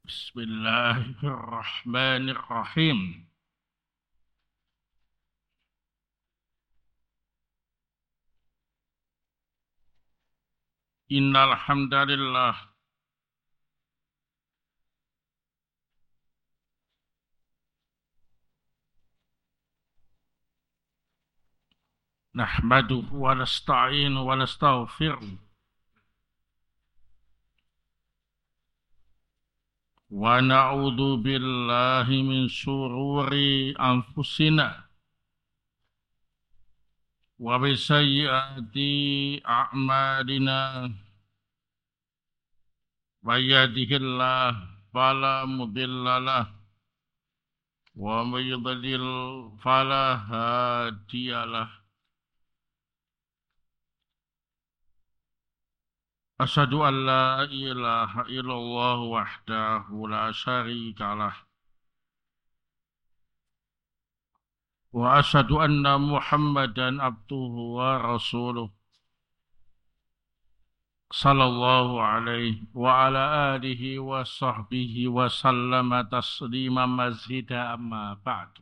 Bismillahirrahmanirrahim. Innal hamdalillah nahmaduhu wa nasta'inuhu wa nastaghfiruh wa na'udzu billahi min syururi anfusina wa min sayyiati a'malina. May yahdihillahu fala mudilla lahu wa may yudlil fala hadiya lahu. Asyhadu an la ilaha illallah wahdahu la syarika lah wa asyhadu anna Muhammadan abduhu wa rasuluh sallallahu alaihi wa ala alihi wa sahbihi wa sallama taslima mazida amma ba'du.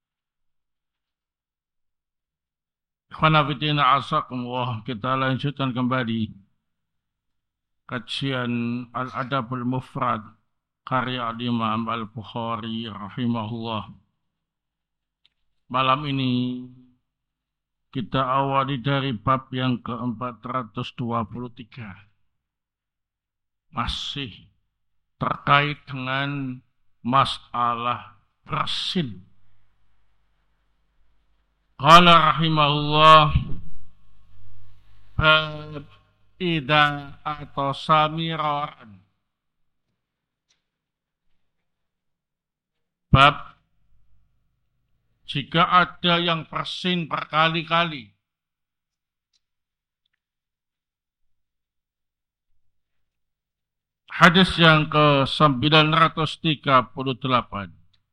Ikhwana fillah azakumullah, kita lanjutkan kembali kajian Al-Adabul Mufrad karya Imam Al-Bukhari rahimahullah. Malam ini kita awali dari bab yang ke-423. Masih terkait dengan masalah bersin. Qala rahimahullah bab idza atau samiran. Bab jika ada yang bersin berkali-kali. Hadis yang ke-938.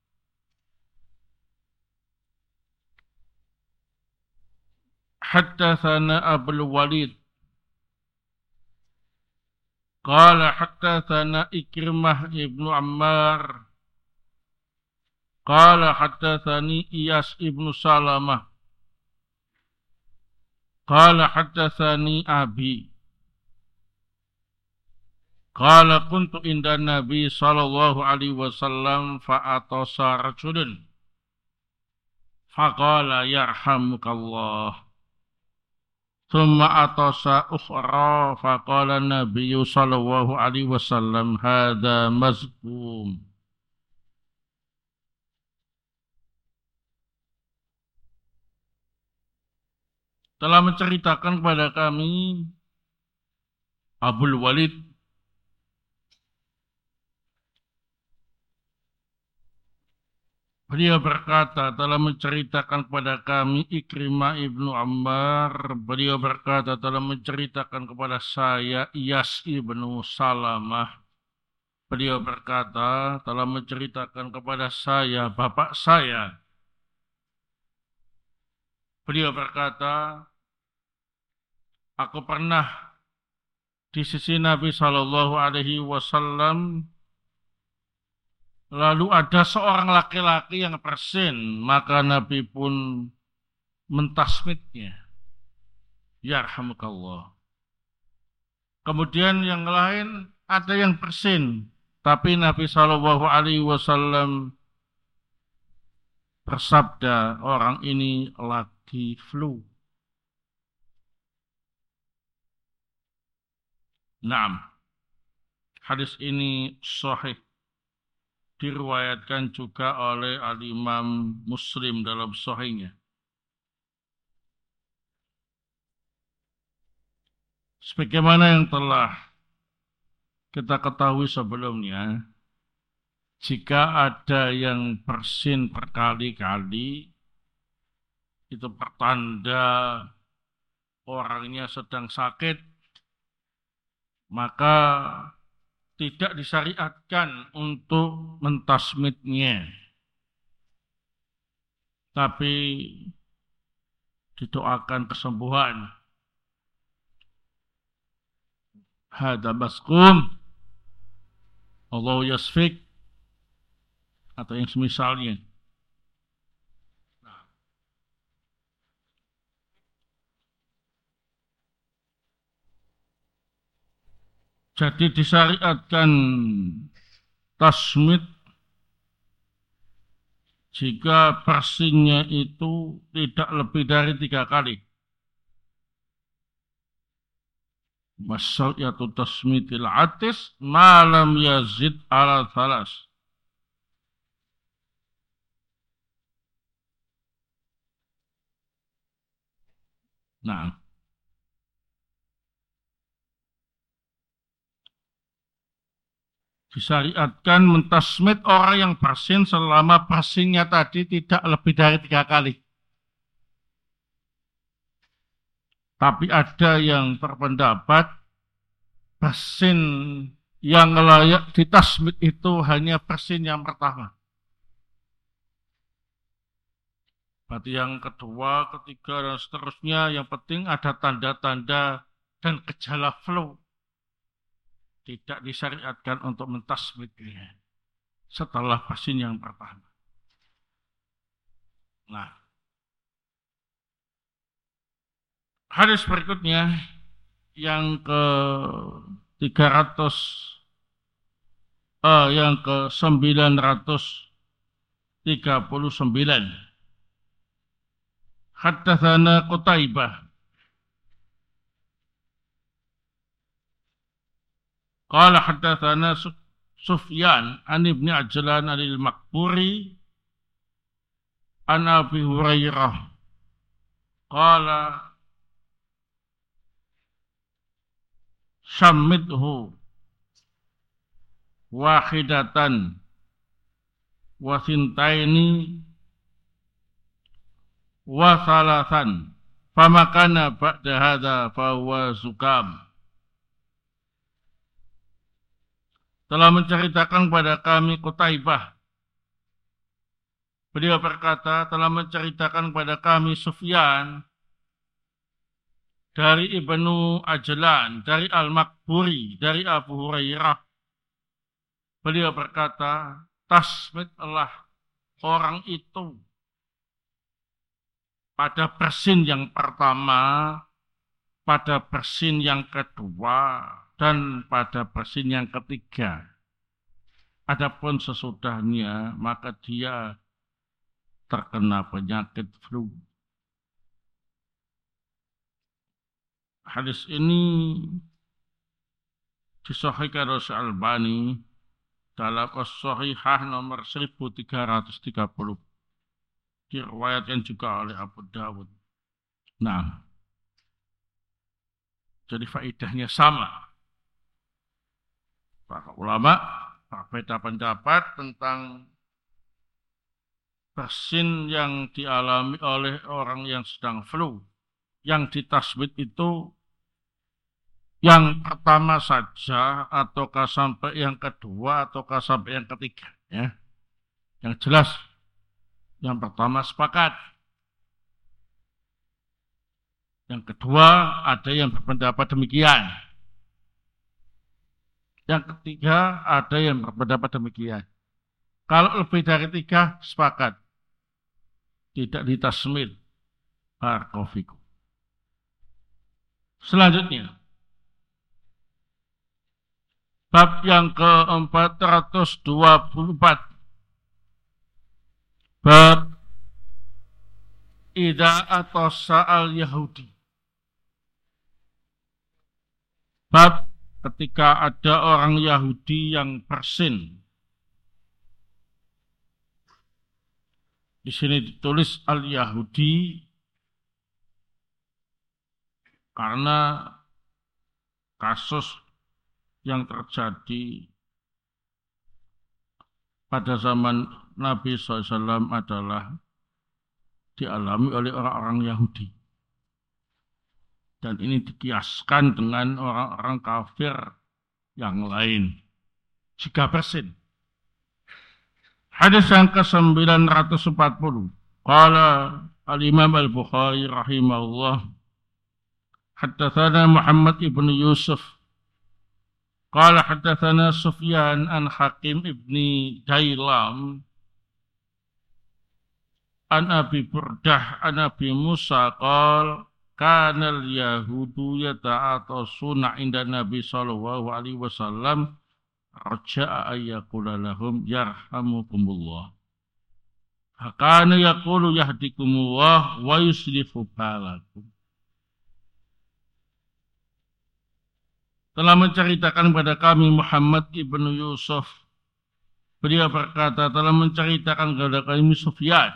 Haddatsana Abul Walid qala haddatsana Ikrimah ibnu Ammar qala haddatsani Iyas ibnu Salamah qala haddatsani Abi qala kuntu inda Nabi sallallahu alaihi wasallam fa'atasa rajulun faqala yarhamukallah thumma atasa ukhra faqala Nabi sallallahu alaihi wasallam hadza mazkum. Telah menceritakan kepada kami Abul Walid beliau berkata, telah menceritakan kepada kami Ikrimah ibnu Ammar, beliau berkata telah menceritakan kepada saya Iyas ibnu Salamah, beliau berkata telah menceritakan kepada saya bapak saya, beliau berkata aku pernah di sisi Nabi Shallallahu Alaihi Wasallam, lalu ada seorang laki-laki yang bersin, maka Nabi pun mentasmitnya, yarhamukallah. Kemudian yang lain ada yang bersin, tapi Nabi Shallallahu Alaihi Wasallam bersabda, orang ini lagi flu. Naam, hadis ini sahih, diriwayatkan juga oleh Al-Imam Muslim dalam sahihnya. Sebagaimana yang telah kita ketahui sebelumnya, jika ada yang bersin berkali-kali, itu pertanda orangnya sedang sakit, maka tidak disyariatkan untuk mentasmitnya, tapi didoakan kesembuhan. Hada baskum, Allah yasfik atau yang semisalnya. Jadi disyariatkan tasmid jika persinnya itu tidak lebih dari 3 kali. Masyarakat tasmidil atis malam yazid ala thalas. Nah, disyariatkan mentasmid orang yang bersin selama bersinnya tadi tidak lebih dari 3 kali. Tapi ada yang berpendapat bersin yang layak ditasmid itu hanya bersin yang pertama. Berarti yang kedua, ketiga, dan seterusnya yang penting ada tanda-tanda dan gejala flu. Tidak disyariatkan untuk mentasmidnya setelah bersin yang pertama. Nah, hadis berikutnya yang ke 300 yang ke 939. Haddatsana Qutaibah qala haddatsana Sufyan an Ibnu Ajlan al-Maqburi an Abi Hurairah qala syammidhu wahidatan wa sintaini wa salasan famakana ba'da hadza fa huwa zukam. Telah menceritakan kepada kami Qutaibah, beliau berkata telah menceritakan kepada kami Sufyan dari Ibnu Ajlan, dari Al-Maqburi, dari Abu Hurairah. Beliau berkata, tasmid Allah orang itu pada bersin yang pertama, pada bersin yang kedua, dan pada bersin yang ketiga. Adapun sesudahnya, maka dia terkena penyakit flu. Hadis ini disahihkan oleh Al-Albani dalam As-Sahihah nomor 1330. Diriwayatkan juga oleh Abu Dawud. Nah, jadi faedahnya sama. Para ulama berbeda pendapat tentang bersin yang dialami oleh orang yang sedang flu. Yang ditasbih itu yang pertama saja, ataukah sampai yang kedua, ataukah sampai yang ketiga. Ya. Yang jelas, yang pertama sepakat. Yang kedua, ada yang berpendapat demikian. Yang ketiga, ada yang berpendapat demikian. Kalau lebih dari 3, sepakat. Tidak ditasmid. Barakallahu. Selanjutnya, bab yang ke-424. Bab Idza atau sa'al Yahudi. Bab ketika ada orang Yahudi yang bersin. Di sini ditulis al-Yahudi karena kasus yang terjadi pada zaman Nabi SAW adalah dialami oleh orang-orang Yahudi. Dan ini dikiaskan dengan orang-orang kafir yang lain. Jika bersin. Hadis yang ke-940. Qala al-Imam al-Bukhari rahimahullah. Haddatsana Muhammad ibn Yusuf. Qala haddatsana Sufyan an Hakim ibni Dailam an Abi Burdah an Abi Musa qala kana al-yahudu yata'atasuna inda Nabi sallallahu alaihi wasallam raja'a ayyaqula lahum yarhamukumullah. Hakana yaqulu yahdikumullah wa yuslihu balakum. Telah menceritakan kepada kami Muhammad ibnu Yusuf. Beliau berkata telah menceritakan kepada kami Sufyan.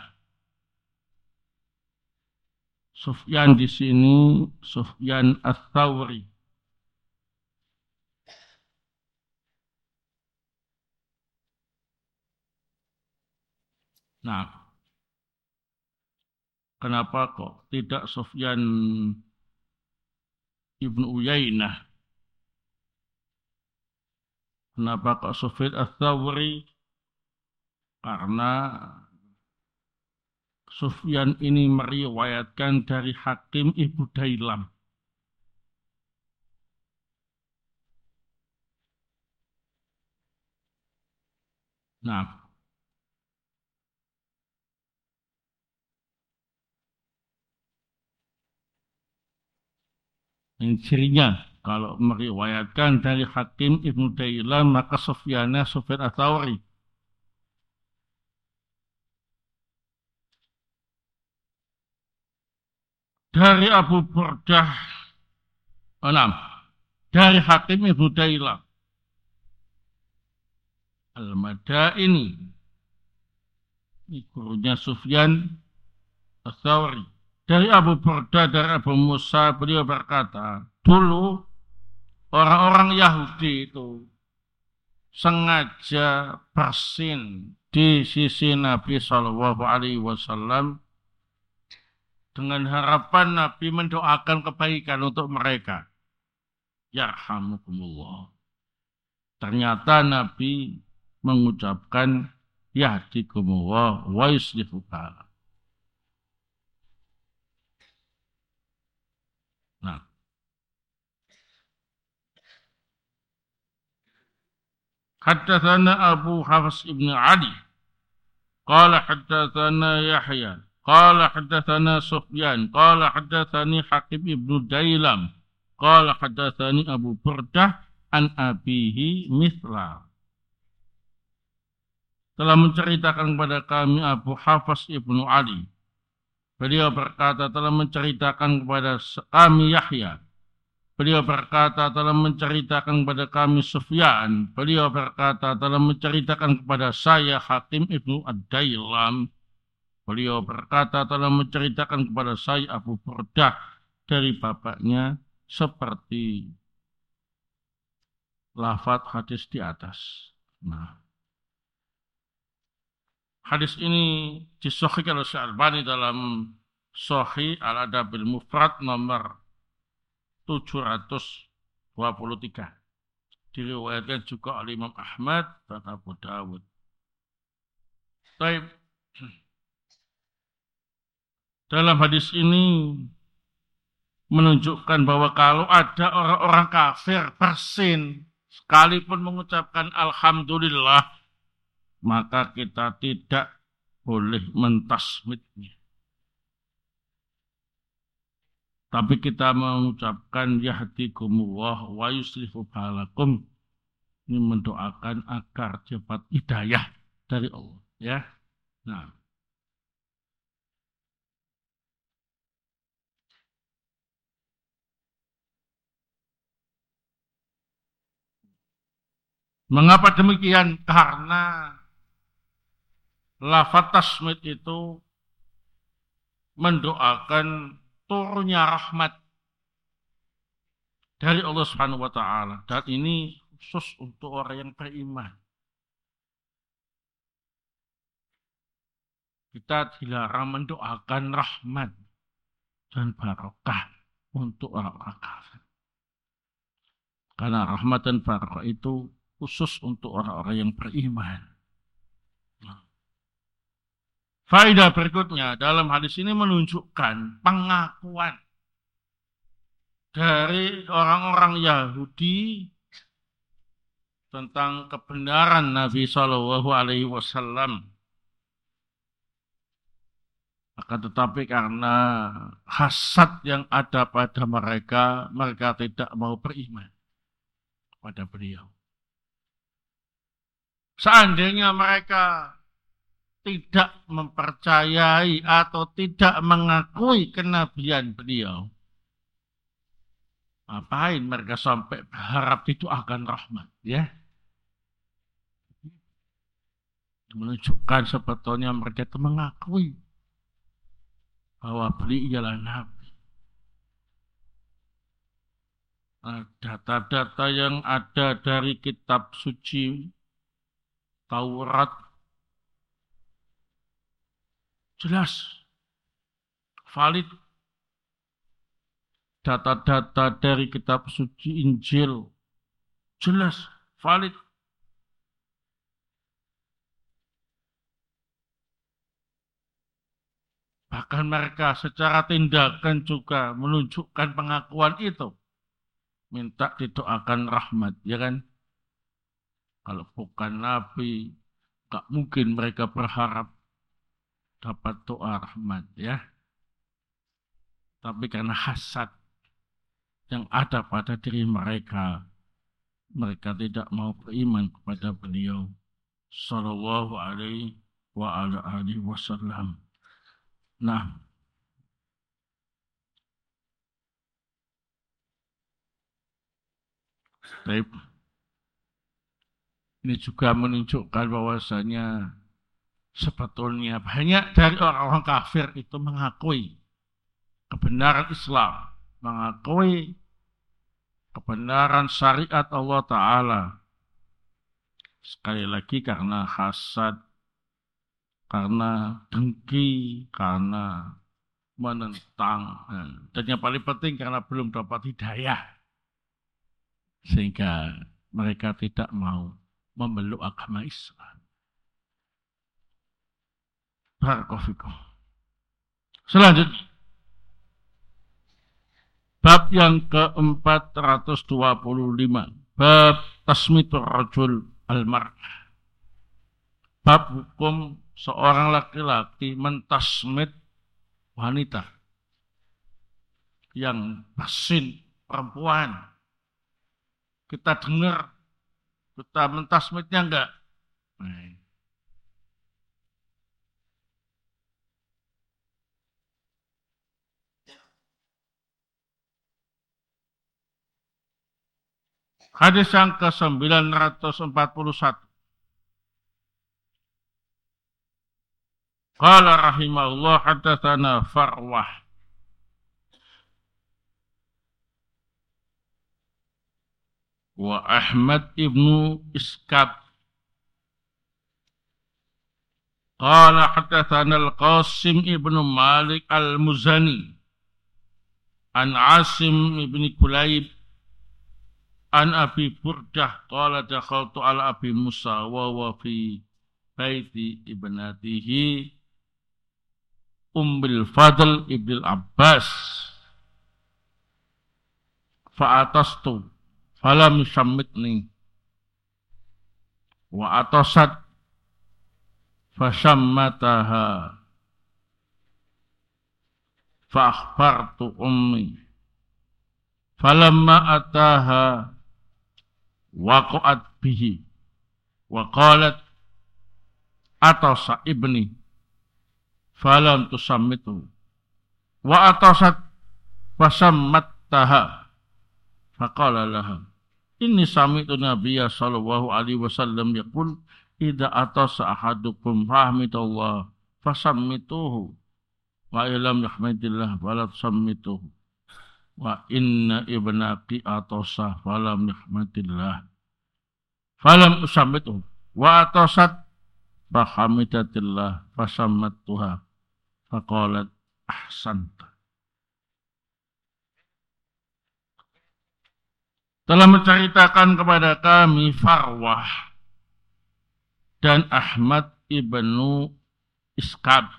Sufyan di sini Sufyan Ats-Tsauri. Nah, kenapa kok tidak Sufyan ibnu Uyainah? Kenapa kok Sufyan Ats-Tsauri? Karena Sufyan ini meriwayatkan dari Hakim Ibnu Dailam. Nah, ini cirinya kalau meriwayatkan dari Hakim Ibnu Dailam maka Sufyan Ats-Tsauri. Dari Abu Burdah, dari Hakim Ibnu Dailam Al-Madaini, ini gurunya Sufyan Ats-Tsauri. Dari Abu Burdah, dari Abu Musa, beliau berkata, dulu orang-orang Yahudi itu sengaja bersin di sisi Nabi Shallallahu Alaihi Wasallam dengan harapan Nabi mendoakan kebaikan untuk mereka. Yarhamukumullah. Ternyata Nabi mengucapkan yahdikumullah wa yuslihu balakum. Nah, haddatsana Abu Hafs ibn Ali qala haddatsana Yahya qala haddatsana Sufyan qala haddatsani Hakim ibnu Dailam qala haddatsani Abu Burdah an abihi mithla. Telah menceritakan kepada kami Abu Hafs ibnu Ali. Beliau berkata telah menceritakan kepada kami Yahya. Beliau berkata telah menceritakan kepada kami Sufyan. Beliau berkata telah menceritakan kepada saya Hakim ibnu Ad-Dailam. Beliau berkata telah menceritakan kepada saya Abu Burdah dari bapaknya seperti lafaz hadis di atas. Nah, hadis ini disahihkan oleh Syalbani dalam Sahih Al-Adabil Mufrad nomor 723. Diriwayatkan juga oleh Imam Ahmad dan Abu Dawud. Baik. Dalam hadis ini menunjukkan bahwa kalau ada orang-orang kafir bersin sekalipun mengucapkan alhamdulillah, maka kita tidak boleh mentasmidnya. Tapi kita mengucapkan yahdikumullah wa yuslihu balakum. Ini mendoakan agar dapat hidayah dari Allah. Ya. Nah. Mengapa demikian? Karena lafaz tasmid itu mendoakan turunnya rahmat dari Allah Subhanahu wa taala. Dan ini khusus untuk orang yang beriman. Kita dilarang mendoakan rahmat dan barokah untuk orang-orang kafir. Karena rahmat dan barokah itu khusus untuk orang-orang yang beriman. Faedah berikutnya dalam hadis ini menunjukkan pengakuan dari orang-orang Yahudi tentang kebenaran Nabi Shallallahu Alaihi Wasallam. Akan tetapi karena hasad yang ada pada mereka, mereka tidak mau beriman pada beliau. Seandainya mereka tidak mempercayai atau tidak mengakui kenabian beliau, ngapain mereka sampai berharap didoakan rahmat, ya? Menunjukkan sebetulnya mereka itu mengakui bahwa beliau ialah Nabi. Data-data yang ada dari kitab suci Taurat jelas, valid. Data-data dari kitab suci Injil jelas, valid. Bahkan mereka secara tindakan juga menunjukkan pengakuan itu. Minta didoakan rahmat, ya kan? Kalau bukan Nabi, gak mungkin mereka berharap dapat doa rahmat, ya. Tapi karena hasad yang ada pada diri mereka, mereka tidak mau beriman kepada beliau sallallahu alaihi wa ala alihi wasallam. Nah, ini juga menunjukkan bahwasanya sebetulnya banyak dari orang-orang kafir itu mengakui kebenaran Islam, mengakui kebenaran syariat Allah Ta'ala. Sekali lagi karena hasad, karena dengki, karena menentang. Dan yang paling penting karena belum dapat hidayah. Sehingga mereka tidak mau memeluk agama Islam. Barakofikum. Selanjutnya, bab yang ke-425. Bab tasmitur rajul al-mar'ah. Bab hukum seorang laki-laki mentasmit wanita yang bersin, perempuan. Kita dengar, kita mentasmitnya enggak? Nah. Hadis yang ke-941. Qala rahimahullah haddatsana Farwah wa Ahmad ibnu Iskab. Qala haddatsana Al-Qasim ibnu Malik Al-Muzani an Asim ibni Kulayb an Abi Burdah qala dakhaltu ala Abi Musa wa fi baiti ibnatihi Ummul Fadl ibn Abbas fa'atastu falam yusammitni wa atasat fashammataha fa akhbartu ummi falamma ataha waqa'at bihi wa qalat atasa ibni falam tusammitu wa atasat fasammattaha faqala laha inni sami'tu nabiyya sallallahu alaihi wasallam yaqul idza atasa ahadukum rahmatallah fasammituhu wa illam yahmadillah fala tusammituhu wa inna ibnaki atasa falam yahmadillah falam usammituhu wa atasat fahamidatillah fasammattuha faqalat ahsanta. Telah menceritakan kepada kami Farwah dan Ahmad ibnu Iskab.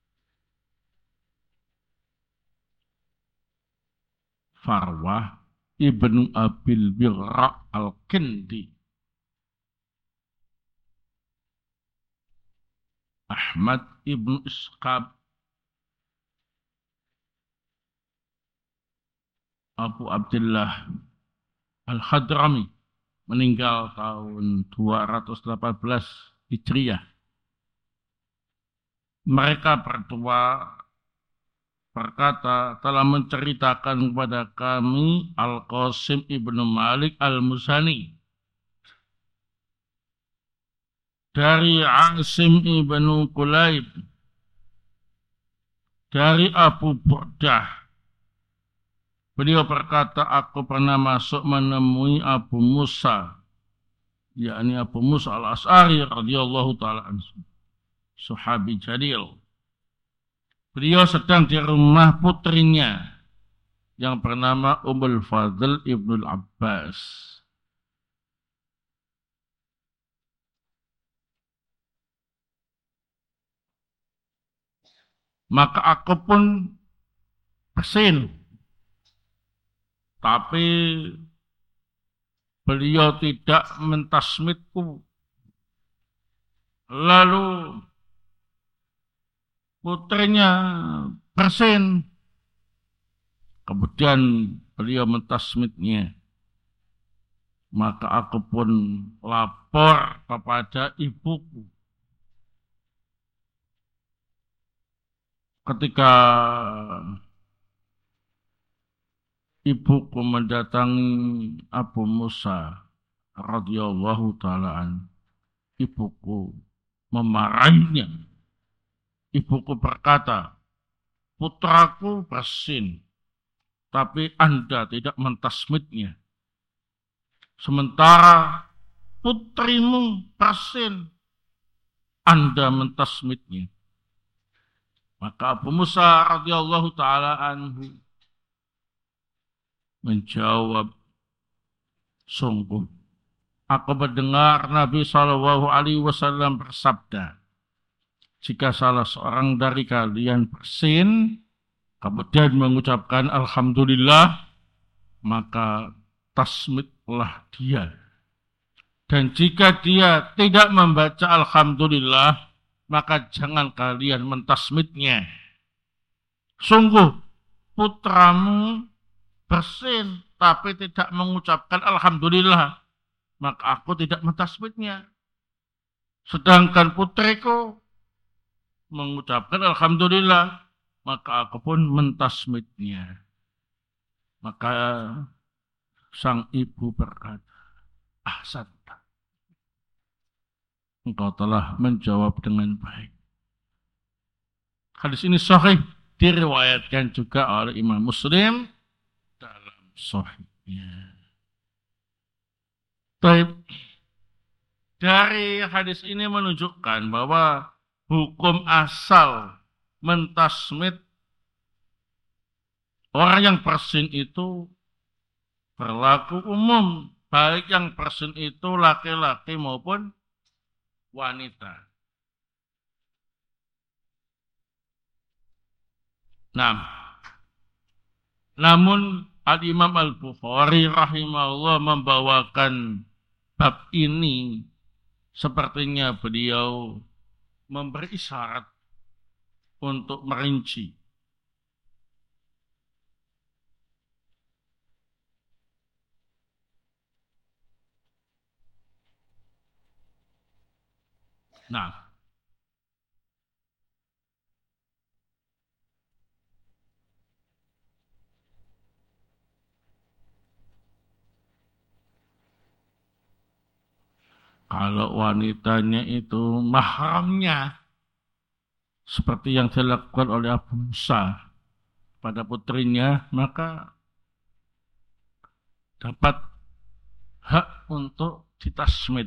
Farwah ibnu Abil Birra Al-Kindi, Ahmad ibnu Ishqab Abu Abdullah Al-Hadrami, meninggal tahun 218 Hijriah. Mereka berdua berkata, telah menceritakan kepada kami Al-Qasim ibnu Malik Al-Muzani dari Asim ibnu Kulaib dari Abu Burdah. Beliau berkata, aku pernah masuk menemui Abu Musa, yakni Abu Musa al-Ash'ari radhiyallahu ta'ala anhu, sahabi jadil. Beliau sedang di rumah putrinya yang bernama Ummul Fadl Ibnul Abbas. Maka aku pun bersin, tapi beliau tidak mentasmitku. Lalu putrinya bersin, kemudian beliau mentasmitnya. Maka aku pun lapor kepada ibuku. Ketika ibuku mendatangi Abu Musa radhiyallahu ta'ala anhu, ibuku memarahinya. Ibuku berkata, putraku bersin, tapi Anda tidak mentasmitnya. Sementara putrimu bersin, Anda mentasmitnya. Maka Abu Musa radhiyallahu ta'ala anhu menjawab, sungguh aku mendengar Nabi SAW bersabda, jika salah seorang dari kalian bersin, kemudian mengucapkan Alhamdulillah, maka tasmitlah dia. Dan jika dia tidak membaca Alhamdulillah, maka jangan kalian mentasmitnya. Sungguh putramu bersin tapi tidak mengucapkan Alhamdulillah, maka aku tidak mentasmitnya. Sedangkan putriku mengucapkan Alhamdulillah, maka aku pun mentasmitnya. Maka sang ibu berkata, ahsanta, engkau telah menjawab dengan baik. Hadis ini sahih, diriwayatkan juga oleh Imam Muslim dalam sahihnya. Baik. Dari hadis ini menunjukkan bahwa hukum asal mentasmid orang yang bersin itu berlaku umum, baik yang bersin itu laki-laki maupun wanita. Nah, namun Al-Imam Al-Bukhari rahimahullah membawakan bab ini sepertinya beliau memberi isyarat untuk merinci. Nah, kalau wanitanya itu mahramnya seperti yang dilakukan oleh Abu Musa pada putrinya, maka dapat hak untuk ditasmid.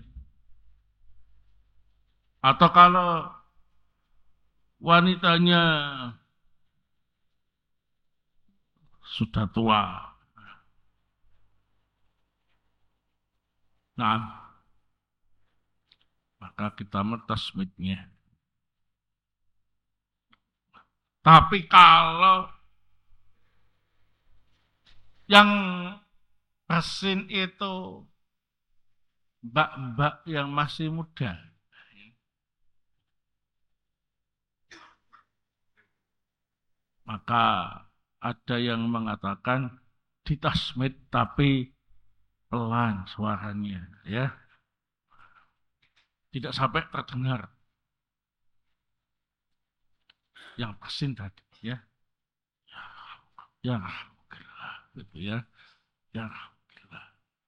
Atau kalau wanitanya sudah tua, nah, maka kita mentasmidnya. Tapi kalau yang Persin itu mbak-mbak yang masih muda. Maka ada yang mengatakan ditasmid tapi pelan suaranya, ya, tidak sampai terdengar yang persin tadi, ya, ya, alhamdulillah, gitu ya, ya, alhamdulillah,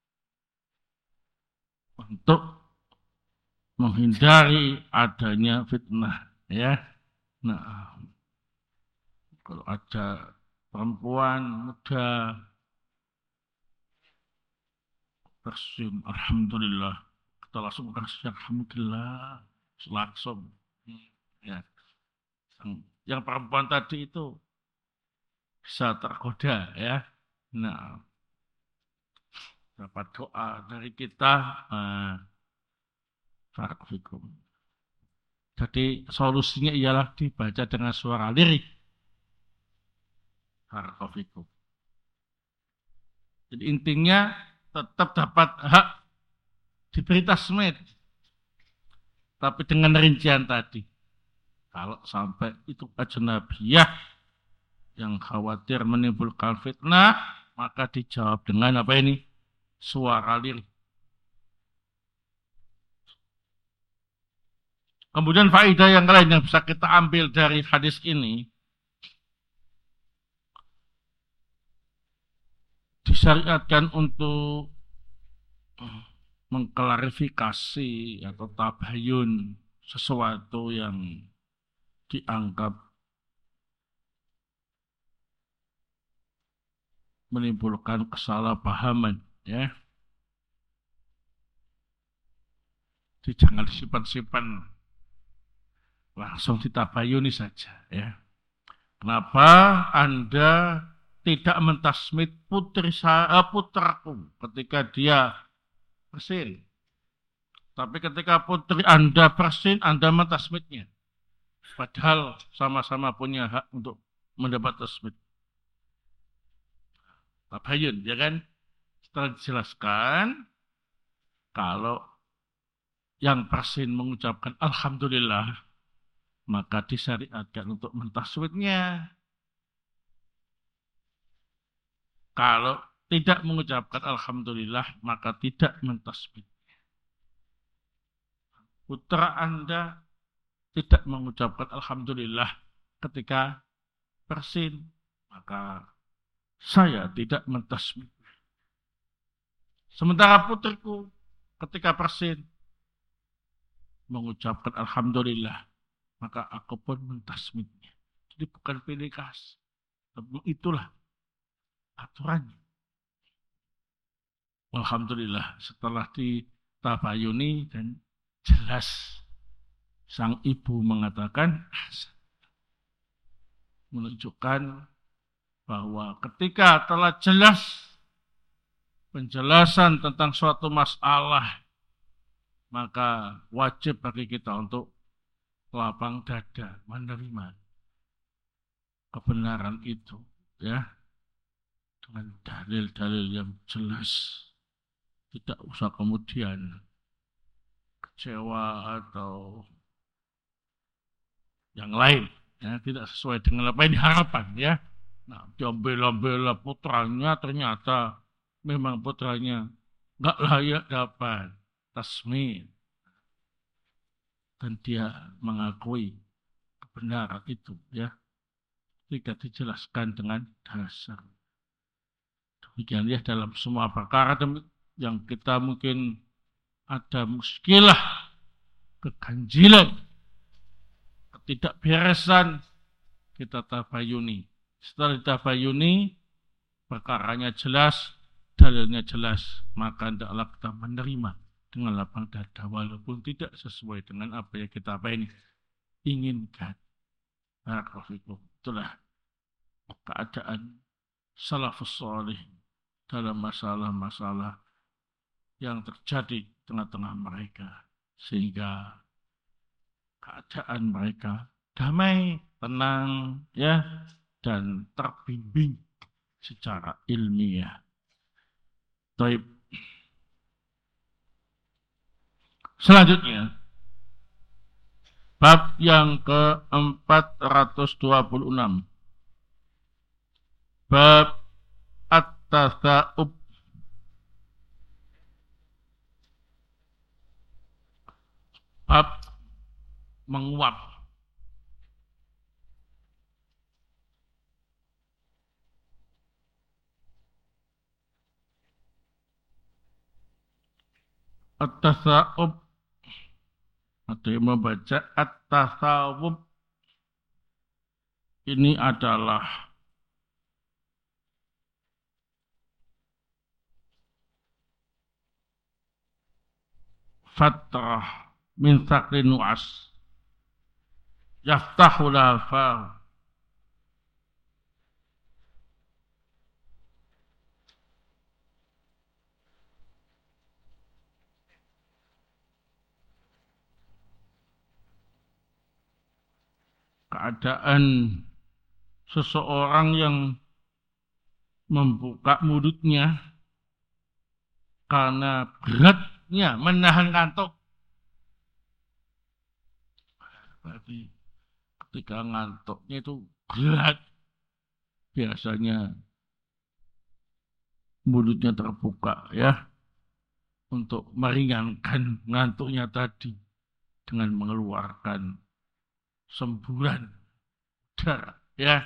untuk menghindari adanya fitnah, ya. Nah, kalau ada perempuan muda tersenyum, alhamdulillah, kita langsung kasih alhamdulillah, langsung, ya. Yang perempuan tadi itu bisa tergoda, ya. Nah, dapat doa dari kita, barakallahu. Jadi solusinya ialah dibaca dengan suara lirik, barakallahu. Jadi intinya tetap dapat hak diberi tasmid, tapi dengan rincian tadi. Kalau sampai itu ajnabiyah yang khawatir menimbulkan fitnah, maka dijawab dengan apa ini? Suara lirik. Kemudian faedah yang lain yang bisa kita ambil dari hadis ini, disyariatkan untuk mengklarifikasi atau tabayun sesuatu yang dianggap menimbulkan kesalahpahaman, ya. Jadi jangan disimpan-simpan, langsung ditabayuni saja, ya. Kenapa Anda tidak mentasmid putraku ketika dia bersin? Tapi ketika putri Anda bersin, Anda mentasmidnya. Padahal sama-sama punya hak untuk mendapat tasmid. Tabayun, ya kan? Setelah dijelaskan, kalau yang bersin mengucapkan alhamdulillah, maka disyariatkan untuk mentasmidnya. Kalau tidak mengucapkan alhamdulillah, maka tidak mentasmid. Putra Anda tidak mengucapkan alhamdulillah ketika bersin, maka saya tidak mentasmid. Sementara putriku ketika bersin mengucapkan alhamdulillah, maka aku pun mentasmidnya. Jadi bukan pilih kasih. Itulah aturannya. Alhamdulillah setelah ditabayuni dan jelas sang ibu mengatakan, menunjukkan bahwa ketika telah jelas penjelasan tentang suatu masalah, maka wajib bagi kita untuk lapang dada menerima kebenaran itu, ya, dengan dalil-dalil yang jelas. Tidak usah kemudian kecewa atau yang lain, ya, tidak sesuai dengan apa yang diharapkan, ya. Nah, diambil-ambil putranya, ternyata memang putranya nggak layak dapat tasmid, dan dia mengakui kebenaran itu, ya, tidak dijelaskan dengan dasar. Demikian ya dalam semua perkara yang kita mungkin ada muskilah, keganjilan, ketidakberesan, kita tabayuni. Setelah ditabayuni, perkaranya jelas, dalilnya jelas, maka hendaklah kita menerima dengan lapang dada, walaupun tidak sesuai dengan apa yang kita inginkan. Itulah keadaan salafus salih dalam masalah-masalah yang terjadi di tengah-tengah mereka, sehingga keadaan mereka damai, tenang, ya, dan terbimbing secara ilmiah. Taib. Selanjutnya, bab yang ke-426. Bab at-tasa'ub. Bab menguap. At-tasa'ub. Ada yang membaca at-tasawub. Ini adalah fatrah min sakri nu'as. Yaftahu lafa. Keadaan seseorang yang membuka mulutnya karena beratnya menahan kantuk. Berarti ketika ngantuknya itu berat, biasanya mulutnya terbuka ya untuk meringankan ngantuknya tadi dengan mengeluarkan semburan darah ya.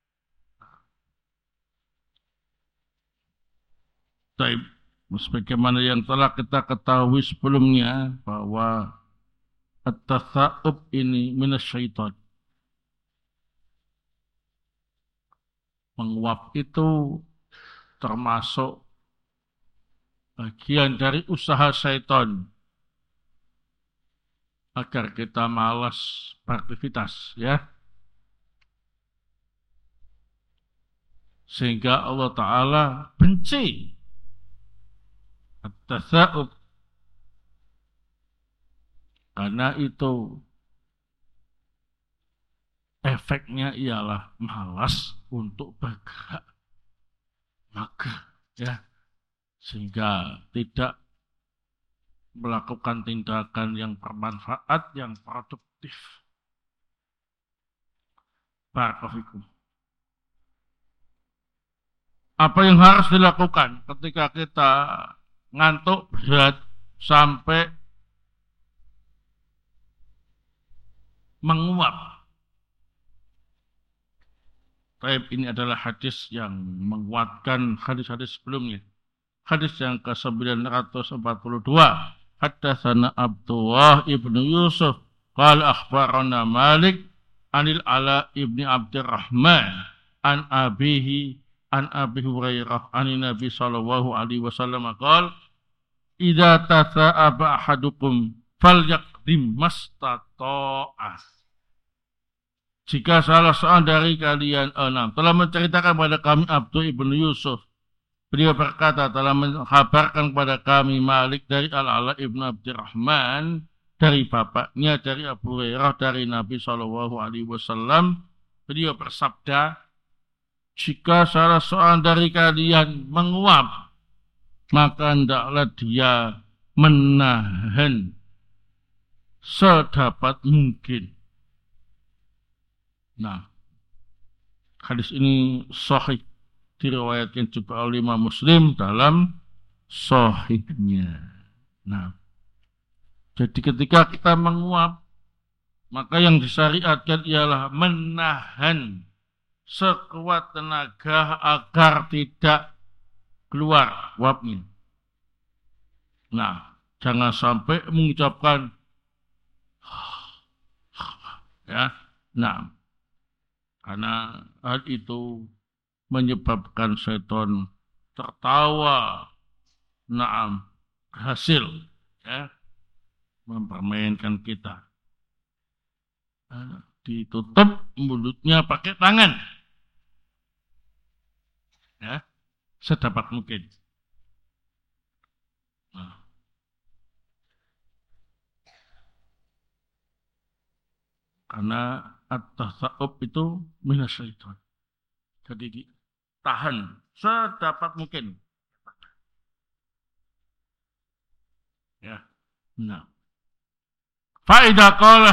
Taib. Sebagaimana yang telah kita ketahui sebelumnya bahwa at-tasa'ub ini minasyaitan. Menguap itu termasuk bagian dari usaha syaitan agar kita malas beraktivitas ya. Sehingga Allah Ta'ala benci at-tasa'ub. Karena itu efeknya ialah malas untuk bergerak, mager ya, sehingga tidak melakukan tindakan yang bermanfaat, yang produktif. Barakallahu. Apa yang harus dilakukan ketika kita ngantuk berat sampai menguap? Taib, ini adalah hadis yang menguatkan hadis-hadis sebelumnya. Hadis yang ke-942. Haddatsana Abdullah ibnu Yusuf qala akhbarana Malik anil Ala ibni Abdurrahman an abihi an Abi Hurairah an Nabi sallallahu alaihi wasallam qala idza tasa'aba ahadukum falyaqdim mastata'as. Jika salah seorang dari kalian telah menceritakan kepada kami Abdul ibnu Yusuf, beliau berkata telah menghabarkan kepada kami Malik dari Al-Ala ibnu Abdurrahman dari bapaknya dari Abu Hurairah dari Nabi Shallallahu Alaihi Wasallam. Beliau bersabda, jika salah seorang dari kalian menguap, maka hendaklah dia menahan sedapat mungkin. Nah, hadis ini sahih, diriwayatkan juga oleh Imam Muslim dalam sahihnya. Nah, jadi ketika kita menguap, maka yang disyariatkan ialah menahan sekuat tenaga agar tidak keluar uapnya. Nah, jangan sampai mengucapkan ya. Nah, karena hal itu menyebabkan setan tertawa, berhasil ya mempermainkan kita. Ditutup mulutnya pakai tangan, ya, sedapat mungkin. Nah, karena at-tasa'ub itu minasyaitan. Jadi ditahan sedapat mungkin. Ya. Nah. Faida qala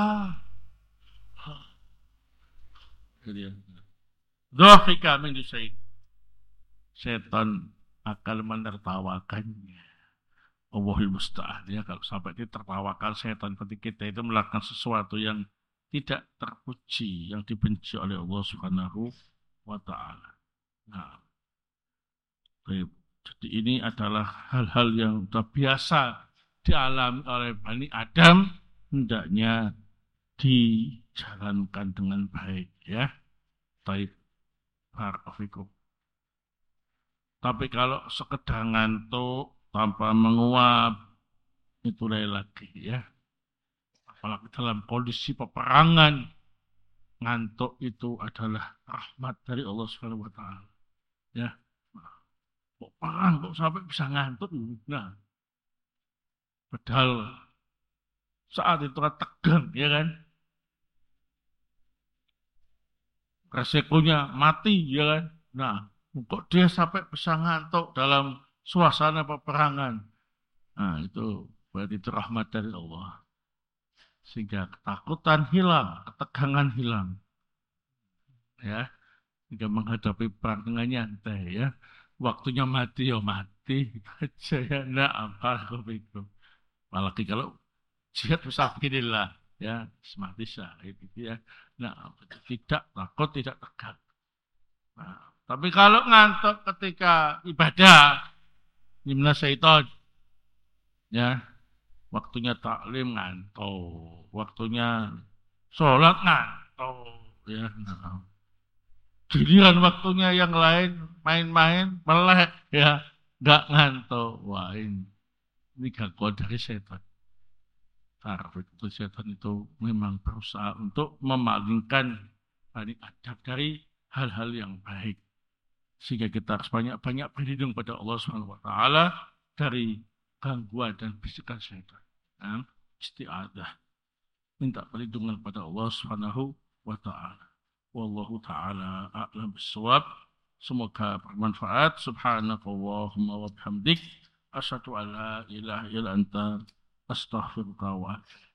gitu ya. Dhahika min syaitan. Setan akan menertawakannya. Allahul musta'an ya, kalau sampai ditertawakan setan ketika kita itu melakukan sesuatu yang tidak terpuji, yang dibenci oleh Allah Subhanahu wa taala. Nah, baik. Jadi ini adalah hal-hal yang sudah biasa dialami oleh Bani Adam, hendaknya dijalankan dengan baik ya. Baik, barakallahu. Tapi kalau sekedar ngantuk tanpa menguap, itu lain lagi ya. Apalagi dalam kondisi peperangan, ngantuk itu adalah rahmat dari Allah Subhanahu wa taala. Ya. Kok perang kok sampai bisa ngantuk? Nah, padahal saat itu kan tegang, ya kan? Resikonya mati, ya kan? Nah, kok dia sampai bisa ngantuk dalam suasana peperangan? Nah, itu berarti itu rahmat dari Allah. Sehingga ketakutan hilang, ketegangan hilang. Ya, sehingga menghadapi perang dengan nyantai, ya. Waktunya mati, ya mati. Aja ya, nah, apa aku pikir. Apalagi kalau jihad fisabilillah, ya, mati syahid itu ya. Nah, tidak takut, tidak tegang. Nah, tapi kalau ngantuk ketika ibadah, gimana syaitan, ya, waktunya taklim ngantuk, waktunya sholat ngantuk, ya. Nah, giliran waktunya yang lain main-main, melek, ya, nggak ngantuk. Wah, ini gangguan dari setan. Tarfik itu setan itu memang berusaha untuk memalingkan Bani Adam dari hal-hal yang baik. Sehingga kita harus banyak-banyak berlindung pada Allah Subhanahu wa taala dari gangguan dan bisikan setan. Nah, isti'adah. Minta perlindungan pada Allah Subhanahu wa taala. Wallahu taala a'lam bissawab. Semoga bermanfaat. Subhanakallahumma wa bihamdik asyhadu an la ilaha illa anta astaghfiruka wa atubu